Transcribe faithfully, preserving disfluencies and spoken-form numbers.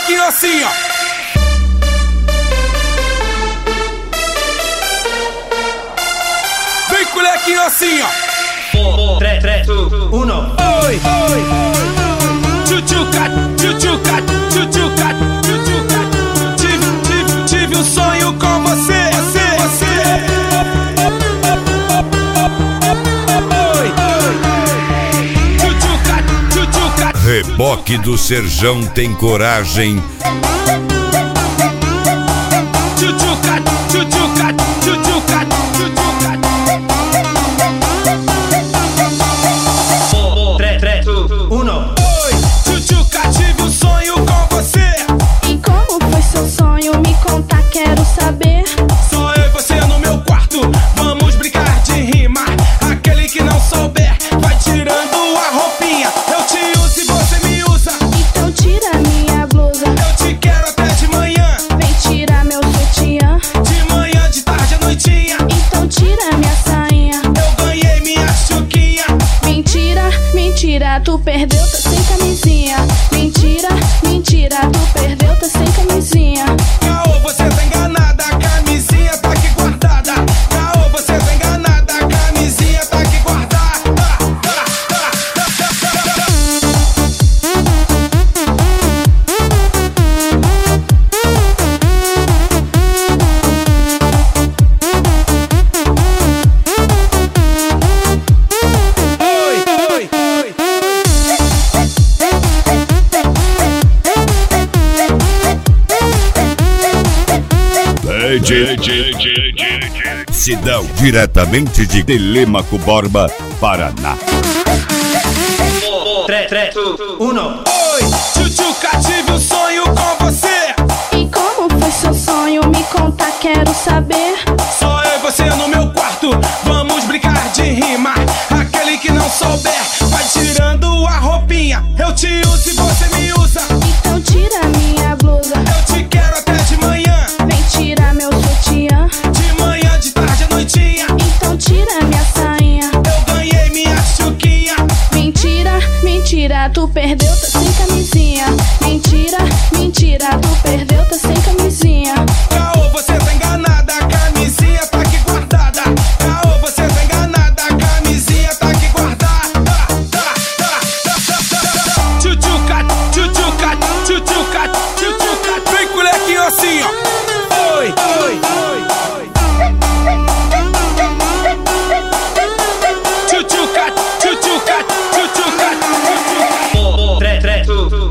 molequinho assim, ó. Vem com o molequinho assim, ó. quatro, três, três, um. Oi, oi, tchutchuca, tchutchuca, tchutchuca, tchutchuca. Tive, tive, tive um sonho com você, você, você. Oi, oi, tchutchuca, tchutchuca. Reboque do Serjão tem coragem. Tchutchuca, tchutchuca, tchutchuca, tchutchuca. quatro, três, um. Oi, tchutchuca, tive um sonho com você. E como foi seu sonho? Me conta, quero saber. Só eu e você no meu quarto, vamos brincar de rima. Aquele que não souber, vai tirando a roupinha. Eu te uso e você me usa. Então tira minha blusa. Eu te quero até de manhã. Vem tirar meu sutiã. De manhã, de tarde, à noitinha. Então tira minha sainha. Eu ganhei minha chuquinha. Mentira, mentira, tu perdeu, tá sem camisinha. Mentira, mentira, tu perdeu, tá sem camisinha. Caô, você tá enganada, a camisinha tá aqui guardada. Caô, você tá enganada, a camisinha tá aqui guardada. Oi, oi, oi. Sidão, diretamente de Telêmaco Borba, Paraná. quatro, três, três, um. Oi, tchutchuca, tive um sonho com você. E como foi seu sonho? Me conta, quero saber. Só eu e você no meu quarto, vamos brincar de rima. Aquele que não souber, vai tirando a roupinha. Eu te uso e você me usa. Então tira minha blusa. Eu te quero até de manhã. Vem tirar meu sutiã. De manhã, de tarde, à noitinha. Então tira minha sainha. Eu ganhei minha chuquinha. Mentira, mentira, tu perdeu, tá sem camisinha. Mentira, mentira, tu perdeu, tá sem camisinha. Caô, você tá enganada, a camisinha tá aqui guardada. Caô, você tá enganada, a camisinha tá aqui guardada. Tchutchuca, tchutchuca, tchutchuca, tchutchuca. Vem com o molequinho assim, ó. Oi, oi, oi. Tchutchuca, tchutchuca, tchutchuca, tchutchuca. quatro, três, três,